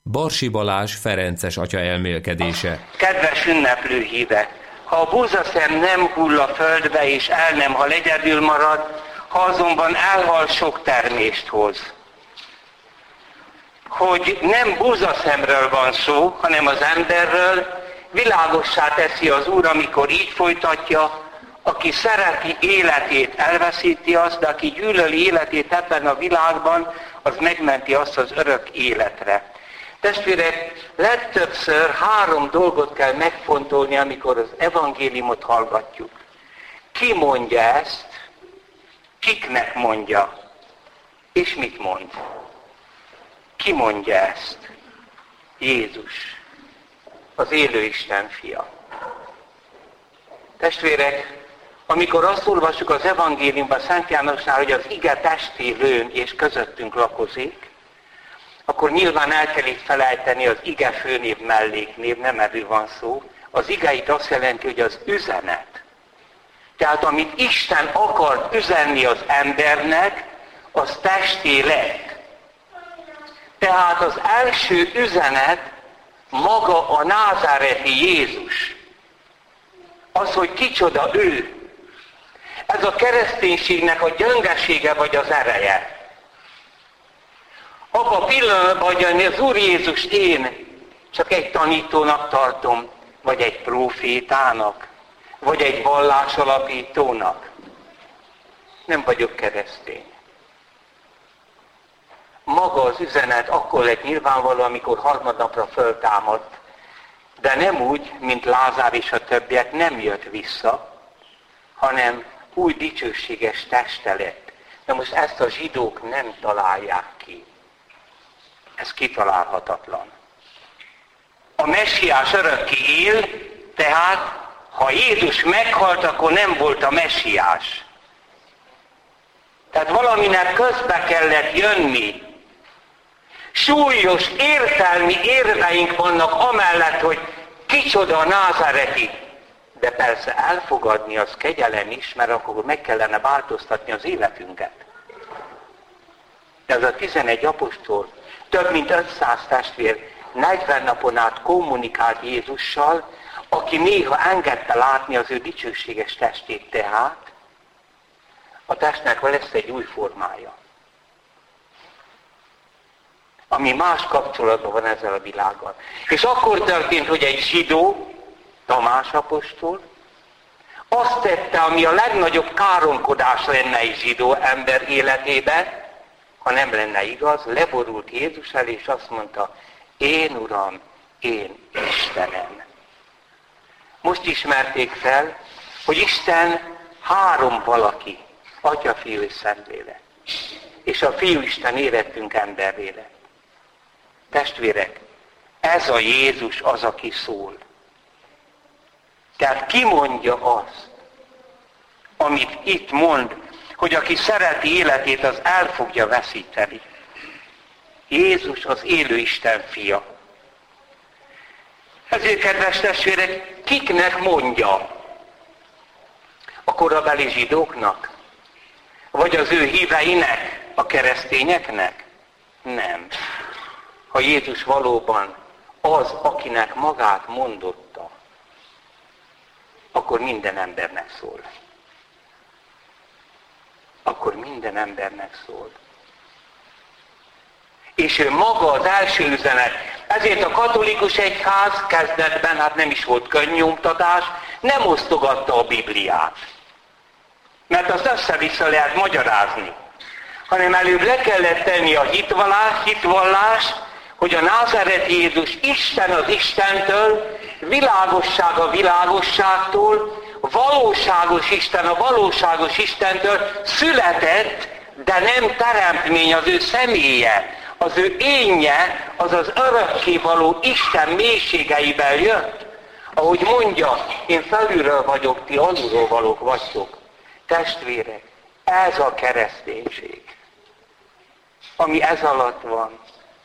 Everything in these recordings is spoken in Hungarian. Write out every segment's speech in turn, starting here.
Barsi Balázs ferences atya elmélkedése. Kedves ünneplő hívek! Ha a búzaszem nem hull a földbe és el nem hal, egyedül marad, ha azonban elhal, sok termést hoz. Hogy nem búzaszemről van szó, hanem az emberről, világossá teszi az Úr, amikor így folytatja: aki szereti életét, elveszíti azt, de aki gyűlöli életét ebben a világban, az megmenti azt az örök életre. Testvérek, legtöbbször 3 dolgot kell megfontolni, amikor az evangéliumot hallgatjuk. Ki mondja ezt, kiknek mondja, és mit mond? Ki mondja ezt? Jézus, az élő Isten fia. Testvérek, amikor azt olvassuk az evangéliumban Szent Jánosnál, hogy az ige testé lőn és közöttünk lakozik, akkor nyilván el kell itt felejteni az ige főnév, melléknév, nem erről van szó. Az ige itt azt jelenti, hogy az üzenet. Tehát amit Isten akart üzenni az embernek, az testé lett. Tehát az első üzenet maga a názáreti Jézus. Az, hogy kicsoda ő. Ez a kereszténységnek a gyöngesége vagy az ereje. Abban a pillanatban, hogy az Úr Jézust én csak egy tanítónak tartom, vagy egy prófétának, vagy egy vallásalapítónak, nem vagyok keresztény. Maga az üzenet akkor lett nyilvánvaló, amikor harmadnapra föltámadt, de nem úgy, mint Lázár és a többiek, nem jött vissza, hanem új dicsőséges teste lett. De most ezt a zsidók nem találják ki. Ez kitalálhatatlan. A messiás örökké él, tehát ha Jézus meghalt, akkor nem volt a messiás. Tehát valaminek közbe kellett jönni. Súlyos értelmi érveink vannak amellett, hogy kicsoda a názáreti. De persze elfogadni az kegyelem is, mert akkor meg kellene változtatni az életünket. De ez a 11 apostol, több mint 500 testvér 40 napon át kommunikált Jézussal, aki néha engedte látni az ő dicsőséges testét, tehát a testnek lesz egy új formája, ami más kapcsolatban van ezzel a világgal. És akkor történt, hogy egy zsidó, Tamás apostol, azt tette, ami a legnagyobb káromkodás lenne egy zsidó ember életében, ha nem lenne igaz, leborult Jézus elé, és azt mondta: én Uram, én Istenem. Most ismerték fel, hogy Isten 3 valaki, Atya, Fiú és Szentlélek. És a Fiú Isten érettünk emberré lett. Testvérek, ez a Jézus az, aki szól. Tehát ki mondja azt, amit itt mond, hogy aki szereti életét, az el fogja veszíteni. Jézus az élő Isten fia. Ezért, kedves testvérek, kiknek mondja? A korabeli zsidóknak? Vagy az ő híveinek, a keresztényeknek? Nem. Ha Jézus valóban az, akinek magát mondotta, akkor minden embernek szól. Akkor minden embernek szól. És ő maga az első üzenet. Ezért a katolikus egyház kezdetben, hát nem is volt könnyomtatás, nem osztogatta a Bibliát. Mert azt össze-vissza lehet magyarázni. Hanem előbb le kellett tenni a hitvallás, hogy a názáreti Jézus Isten az Istentől, világosság a világosságtól, valóságos Isten a valóságos Istentől született, de nem teremtmény, az ő személye, az ő énje, az az örökkévaló Isten mélységeiben jött. Ahogy mondja, én felülről vagyok, ti alulról valók vagytok. Testvérek, ez a kereszténység. Ami ez alatt van,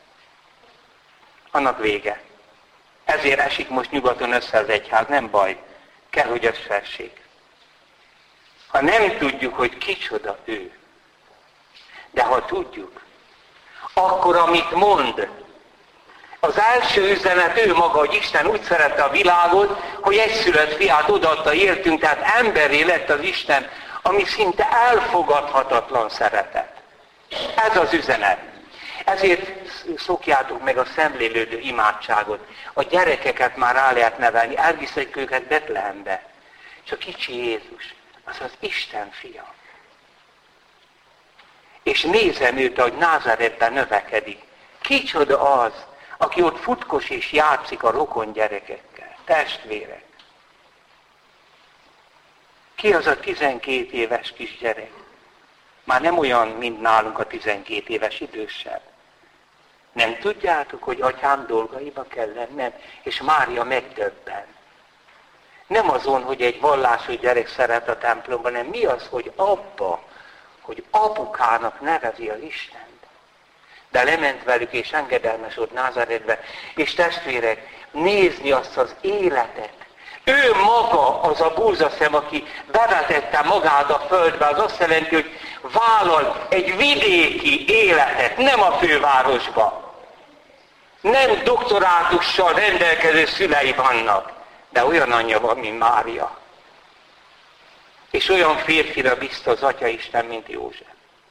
annak vége. Ezért esik most nyugaton össze az egyház, nem baj, kell, hogy összeessék. Ha nem tudjuk, hogy kicsoda ő, de ha tudjuk, akkor amit mond, Az első üzenet ő maga, hogy Isten úgy szerette a világot, hogy egyszülött fiát odaadta értünk, tehát emberré lett az Isten, ami szinte elfogadhatatlan szeretet. Ez az üzenet. Ezért szokjátok meg a szemlélődő imádságot. A gyerekeket már rá lehet nevelni, elviszek őket Betlehembe. És a kicsi Jézus, az az Isten fia. És nézem őt, ahogy Názáretben növekedik. Kicsoda az, aki ott futkos és játszik a rokon gyerekekkel, testvérek. Ki az a 12 éves kisgyerek? Már nem olyan, mint nálunk a 12 éves idősebb. Nem tudjátok, hogy atyám dolgaiba kell lennem? És Mária megdöbben. Nem azon, hogy egy vallású gyerek szeret a templomban, hanem mi az, hogy abba, hogy apukának nevezi az Istent. De lement velük és engedelmesült Názáretbe, és testvérek, nézni azt az életet. Ő maga az a búzaszem, aki bevetette magát a földbe, az azt jelenti, hogy vállal egy vidéki életet, nem a fővárosba. Nem doktorátussal rendelkező szülei vannak, de olyan anyja van, mint Mária. És olyan férfira bízta az Atyaisten, mint József.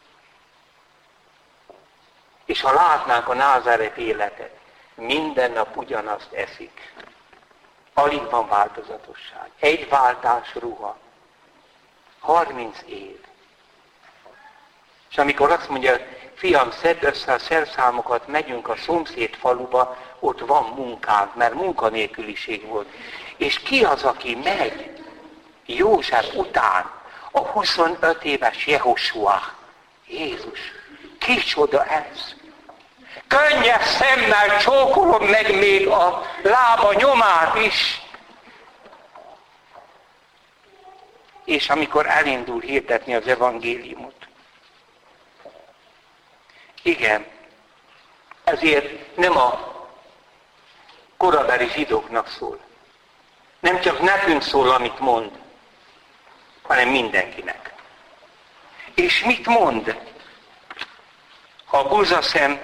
És ha látnánk a Názáret életet, minden nap ugyanazt eszik. Alig van változatosság. Egy váltás ruha. 30 év. És amikor azt mondja, fiam, szedd össze a szerszámokat, megyünk a szomszéd faluba, ott van munkánk, mert munkanélküliség volt. És ki az, aki megy József után? A 25 éves Jehosua. Jézus, kicsoda ez? Könnyes szemmel csókolom meg még a lába nyomát is. És amikor elindul hirdetni az evangéliumot. Igen, ezért nem a korabeli zsidóknak szól. Nem csak nekünk szól, amit mond, hanem mindenkinek. És mit mond? Ha a búzaszem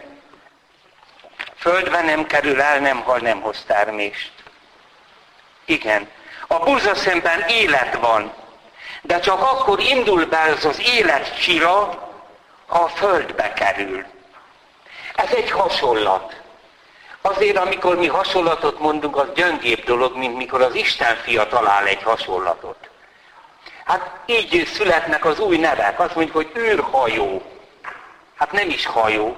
földbe nem kerül el, nem hal, nem hoz termést. Igen, a búzaszemben élet van, de csak akkor indul be ez az életcsira, ha a földbe kerül. Ez egy hasonlat. Azért, amikor mi hasonlatot mondunk, az gyöngébb dolog, mint mikor az Isten fia talál egy hasonlatot. Hát így születnek az új nevek. Azt mondjuk, hogy űrhajó. Hát nem is hajó.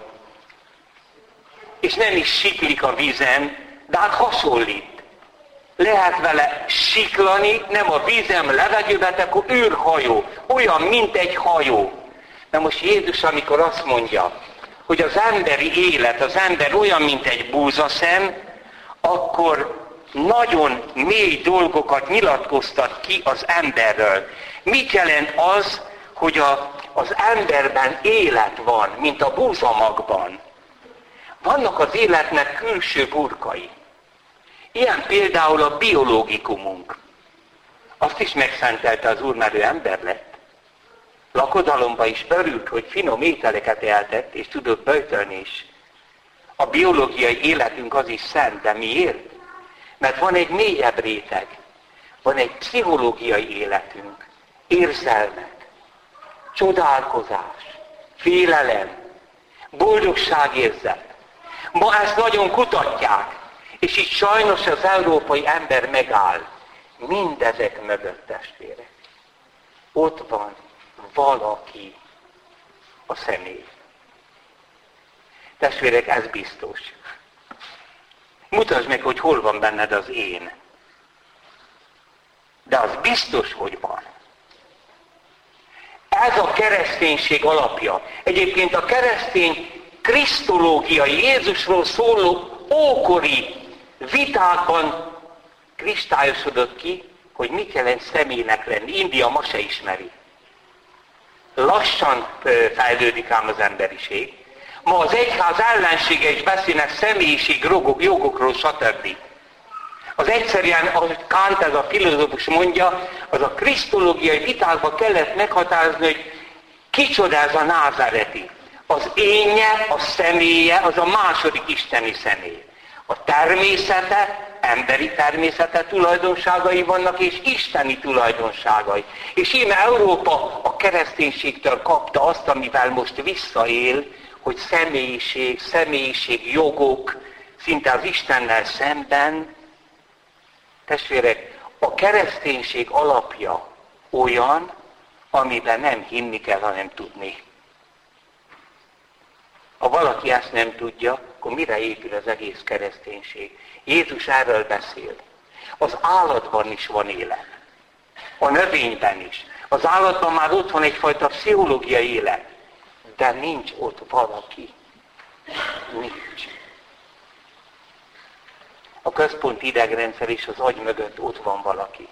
És nem is siklik a vízen, de hát hasonlít. Lehet vele siklani, nem a vízem, levegőben, akkor űrhajó. Olyan, mint egy hajó. Na most Jézus, amikor azt mondja, hogy az emberi élet, az ember olyan, mint egy búzaszem, akkor nagyon mély dolgokat nyilatkoztat ki az emberről. Mit jelent az, hogy az emberben élet van, mint a búzamagban? Vannak az életnek külső burkai. Ilyen például a biológikumunk. Azt is megszentelte az Úr, mert ő ember lett. Lakodalomba is örült, hogy finom ételeket eltett, és tudott böjtölni is. A biológiai életünk az is szent, de miért? Mert van egy mélyebb réteg. Van egy pszichológiai életünk. Érzelmek, csodálkozás, félelem, boldogságérzet. Ma ezt nagyon kutatják, és itt sajnos az európai ember megáll. Mindezek mögött, testvérek. Ott van valaki, a személy. Testvérek, ez biztos. Mutasd meg, hogy hol van benned az én. De az biztos, hogy van. Ez a kereszténység alapja. Egyébként a keresztény krisztológiai, Jézusról szóló ókori vitákban kristályosodott ki, hogy mit jelent személynek lenni. India ma se ismeri. Lassan fejlődik ám az emberiség. Ma az egyház ellensége is beszélnek személyiség, jogokról, stb. Az egyszerűen, ahogy Kant, ez a filozófus mondja, az a krisztológiai vitákban kellett meghatározni, hogy kicsoda ez a názáreti. Az énje, a személye, az a második isteni személy. A természete, emberi természete tulajdonságai vannak, és isteni tulajdonságai. És íme Európa a kereszténységtől kapta azt, amivel most visszaél, hogy személyiség, jogok, szinte az Istennel szemben. Testvérek, a kereszténység alapja olyan, amiben nem hinni kell, hanem tudni. Ha valaki ezt nem tudja, akkor mire épül az egész kereszténység? Jézus erről beszél. Az állatban is van élet. A növényben is. Az állatban már ott van egyfajta pszichológiai élet. De nincs ott valaki. Nincs. A központi idegrendszer és az agy mögött ott van valaki.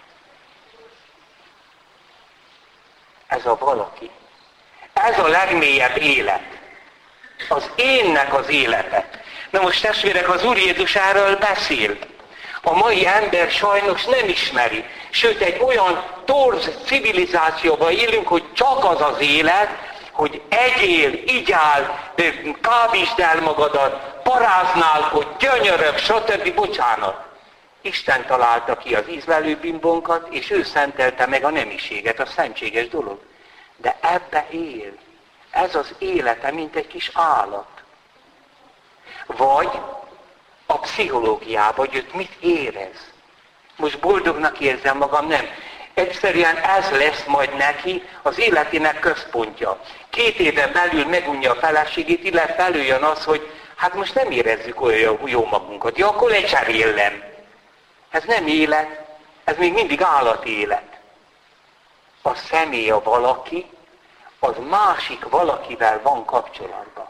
Ez a valaki. Ez a legmélyebb élet. Az énnek az élete. Na most testvérek, az Úr Jézus erről beszél. A mai ember sajnos nem ismeri. Sőt, egy olyan torz civilizációban élünk, hogy csak az az élet, hogy egyél, igyál, kábítsd el magadat, paráználkodj, gyönyörög, stb. Bocsánat. Isten találta ki az ízlelő bimbónkat, és ő szentelte meg a nemiséget, a szentséges dolog. De ebbe él. Ez az élete, mint egy kis állat. Vagy a pszichológiában, hogy őt mit érez. Most boldognak érzem magam, nem. Egyszerűen ez lesz majd neki az életének központja. 2 éven belül megunja a feleségét, illetve előjön az, hogy hát most nem érezzük olyan jó magunkat. Ja, akkor lecserélem. Ez nem élet, ez még mindig állati élet. A személy, a valaki, az másik valakivel van kapcsolatban.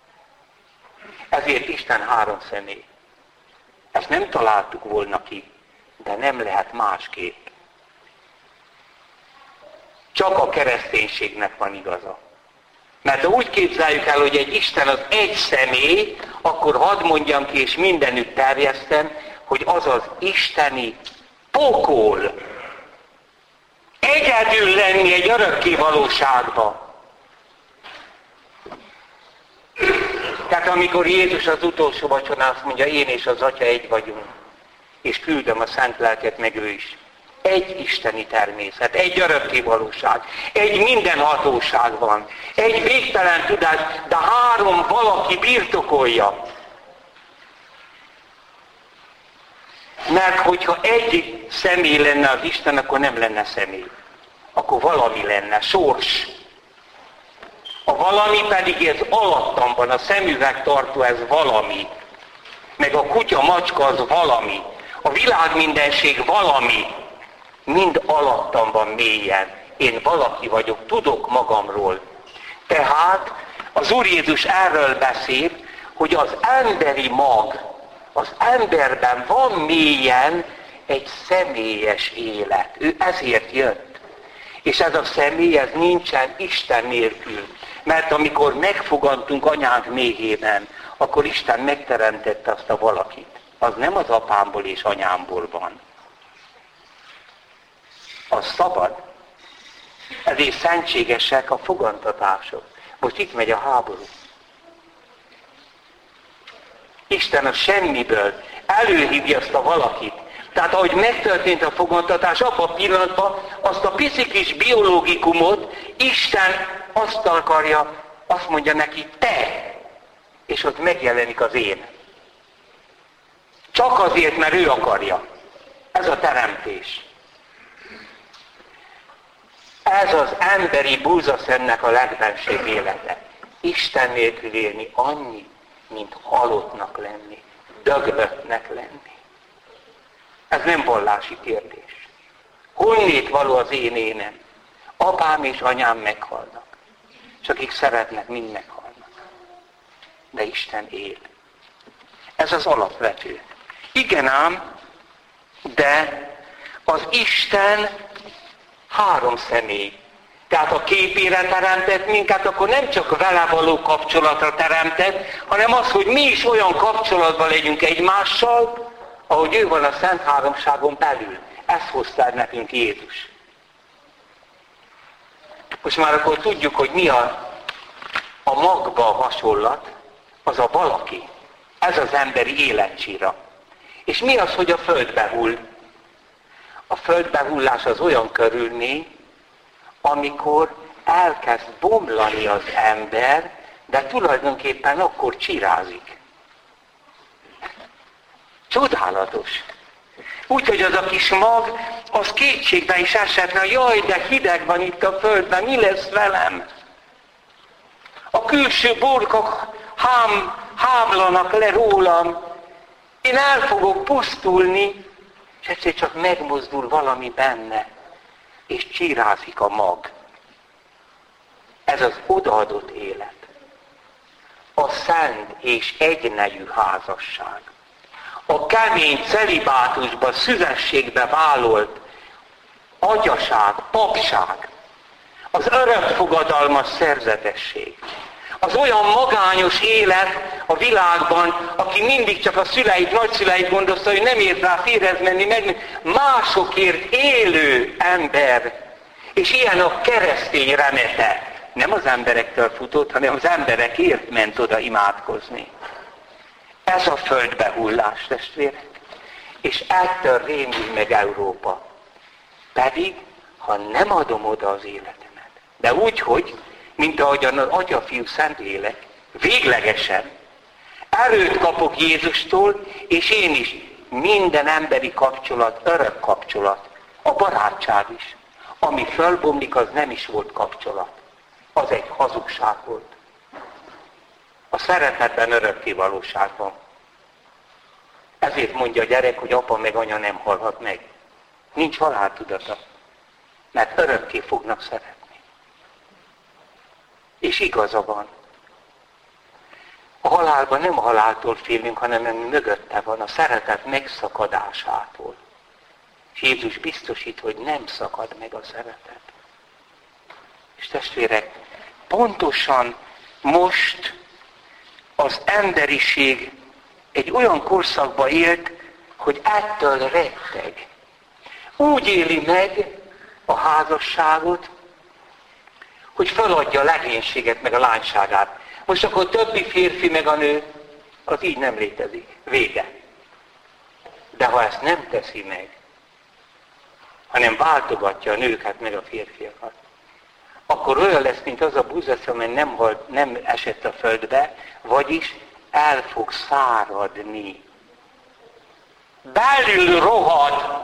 Ezért Isten 3 személy. Ezt nem találtuk volna ki, de nem lehet másképp. Csak a kereszténységnek van igaza. Mert ha úgy képzeljük el, hogy egy Isten az egy személy, akkor hadd mondjam ki, és mindenütt terjesztem, hogy az az isteni pokol. Egyedül lenni egy örökké valóságba. Tehát amikor Jézus az utolsó vacsorán azt mondja, én és az Atya egy vagyunk, és küldöm a Szent Lelket, meg ő is. Egy isteni természet, egy örökké valóság, egy mindenhatóság van, egy végtelen tudás, de 3 valaki birtokolja. Mert hogyha egy személy lenne az Isten, akkor nem lenne személy. Akkor valami lenne, sors. A valami pedig ez alattam van, a szemüvegtartó ez valami. Meg a kutya, macska az valami. A világ mindenség valami. Mind alattam van mélyen. Én valaki vagyok, tudok magamról. Tehát az Úr Jézus erről beszél, hogy az emberi mag, az emberben van mélyen egy személyes élet. Ő ezért jött. És ez a személy, ez nincsen Isten nélkül. Mert amikor megfogantunk anyánk méhében, akkor Isten megteremtette azt a valakit. Az nem az apámból és anyámból van. Az szabad. Ezért szentségesek a fogantatások. Most itt megy a háború. Isten a semmiből előhívja azt a valakit. Tehát ahogy megtörtént a fogantatás, abban a pillanatban azt a pici kis biológikumot Isten azt akarja, azt mondja neki, te! És ott megjelenik az én. Csak azért, mert ő akarja. Ez a teremtés. Ez az emberi búzaszemnek a legbensőbb élete. Isten nélkül élni annyi, mint halottnak lenni, döglöttnek lenni. Ez nem vallási kérdés. Honnét való az én énem? Apám és anyám meghalnak. És akik szeretnek, mind meghalnak. De Isten él. Ez az alapvető. Igen ám, de az Isten 3 személy. Tehát ha képére teremtett minket, akkor nem csak vele való kapcsolatra teremtett, hanem az, hogy mi is olyan kapcsolatban legyünk egymással, ahogy ő van a Szent Háromságon belül. Ezt hozta nekünk Jézus. Most már akkor tudjuk, hogy mi a magba a hasonlat, az a valaki. Ez az emberi életcsíra. És mi az, hogy a földbe hull? A földbehullás az olyan körülmény, amikor elkezd bomlani az ember, de tulajdonképpen akkor csirázik. Csodálatos. Úgyhogy az a kis mag, az kétségbe is esett, hogy jaj, de hideg van itt a földben, mi lesz velem? A külső burkok hámlanak le rólam, én el fogok pusztulni, és egyszer csak megmozdul valami benne, és csirázik a mag. Ez az odaadott élet. A szent és egynejű házasság. A kemény celibátusba, szüzességbe vállalt agyaság, papság. Az örökfogadalmas szerzetesség. Az olyan magányos élet a világban, aki mindig csak a szüleit, nagyszüleit gondozta, hogy nem ért rá férhez menni, meg másokért élő ember. És ilyen a keresztény remete. Nem az emberektől futott, hanem az emberekért ment oda imádkozni. Ez a földbehullás, testvérek. És ettől rémül meg Európa. Pedig, ha nem adom oda az életemet, de úgy, hogy, mint ahogyan az Atya, Fiú, Szentlélek, véglegesen erőt kapok Jézustól, és én is minden emberi kapcsolat, örök kapcsolat, a barátság is. Ami fölbomlik, az nem is volt kapcsolat. Az egy hazugság volt. A szeretetben örökké valóság van. Ezért mondja a gyerek, hogy apa meg anya nem halhat meg. Nincs haláltudata. Mert örökké fognak szeretni. És igaza van. A halálban nem a haláltól félünk, hanem mögötte van, a szeretet megszakadásától. És Jézus biztosít, hogy nem szakad meg a szeretet. És testvérek, pontosan most az emberiség egy olyan korszakba élt, hogy ettől retteg. Úgy éli meg a házasságot, hogy feladja a legénységet meg a lányságát. Most akkor többi férfi meg a nő, az így nem létezik. Vége. De ha ezt nem teszi meg, hanem váltogatja a nőket meg a férfiakat, akkor olyan lesz, mint az a búzasz, amely nem esett a földbe, vagyis el fog száradni. Belül rohad,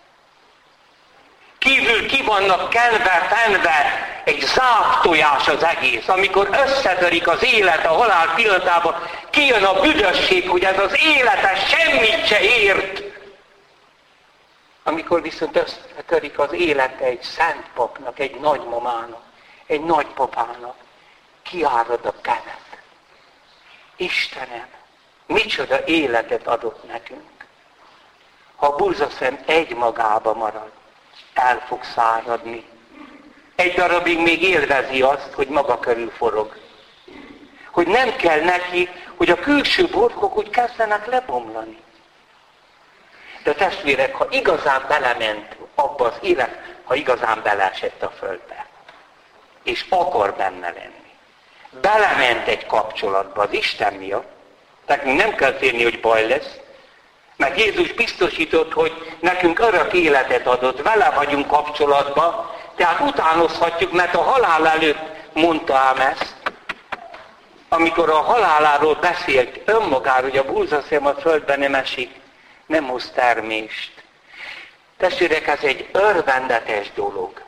kívül ki vannak kenve-fenve, egy záptojás az egész. Amikor összetörik az élet a halál pillanatában, kijön a büdösség, hogy ez az élete semmit se ért. Amikor viszont összetörik az élete egy szent papnak, egy nagymamának, egy nagypapának, kiárad a kenet. Istenem, micsoda életet adott nekünk. Ha a burzaszem egy magába marad, el fog száradni. Egy darabig még élvezi azt, hogy maga körül forog. Hogy nem kell neki, hogy a külső burkok úgy kezdenek lebomlani. De testvérek, ha igazán belement abba az élet, ha igazán beleesett a földbe, és akar benne lenni, belement egy kapcsolatba az Isten miatt, nekünk nem kell félni, hogy baj lesz, mert Jézus biztosított, hogy nekünk örök életet adott, vele vagyunk kapcsolatban, tehát utánozhatjuk, mert a halál előtt mondta ám ezt, amikor a haláláról beszélt önmagáról, hogy a búzaszém a földben nem esik, nem hoz termést. Testvérek, ez egy örvendetes dolog.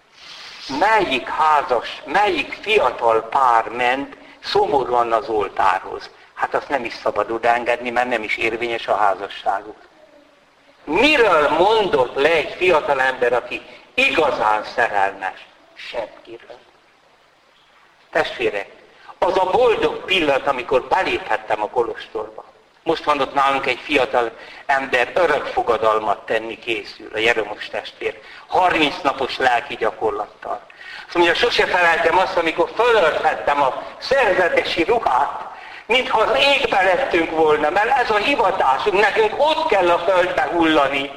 Melyik fiatal pár ment szomorúan az oltárhoz? Hát azt nem is szabad odaengedni, mert nem is érvényes a házasságuk. Miről mondott le egy fiatal ember, aki igazán szerelmes? Semmiről. Testvérek, az a boldog pillanat, amikor beléphettem a kolostorba. Most van ott nálunk egy fiatal ember, örökfogadalmat tenni készül, a Jeromos testvér, 30 napos lelki gyakorlattal. Azt mondja, sose felejtem azt, amikor fölölthettem a szerzetesi ruhát, mintha az égbe lettünk volna, mert ez a hivatásunk, nekünk ott kell a földbe hullani.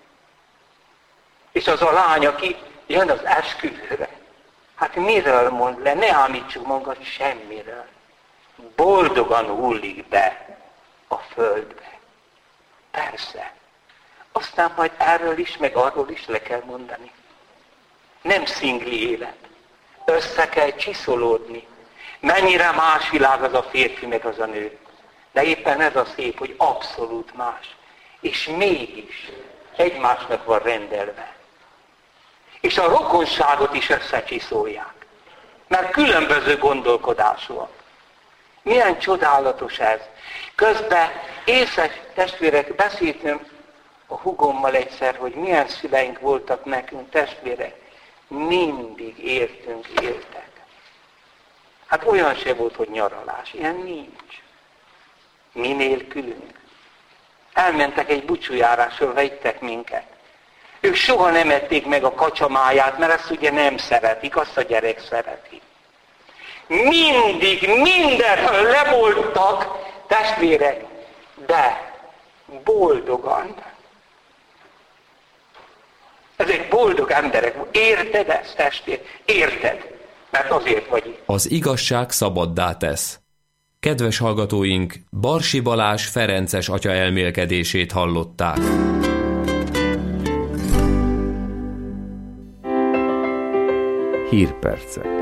És az a lány, aki jön az esküvőre. Hát miről mond le? Ne ámítsuk magunkat semmiről. Boldogan hullik be. a földbe. Persze. Aztán majd erről is, meg arról is le kell mondani. Nem szingli élet. Össze kell csiszolódni. Mennyire más világ az a férfi, meg az a nő. De éppen ez a szép, hogy abszolút más. És mégis egymásnak van rendelve. És a rokonságot is összecsiszolják. Mert különböző gondolkodásúak. Milyen csodálatos ez. Közben észes testvérek, beszéltem a hugommal egyszer, hogy milyen szüleink voltak nekünk, testvérek. Mindig éltek. Hát olyan se volt, hogy nyaralás. Ilyen nincs. Mi nélkülünk. Elmentek egy búcsújárásra, vittek minket. Ők soha nem ették meg a kacsamáját, mert ezt ugye nem szeretik, azt a gyerek szereti. Mindig, mindenről levoltak, testvérek, de boldogan. Ezek boldog emberek. Érted ezt, testvér? Érted? Mert azért vagy itt. Az igazság szabaddá tesz. Kedves hallgatóink, Barsi Balázs ferences atya elmélkedését hallották. Hírpercek.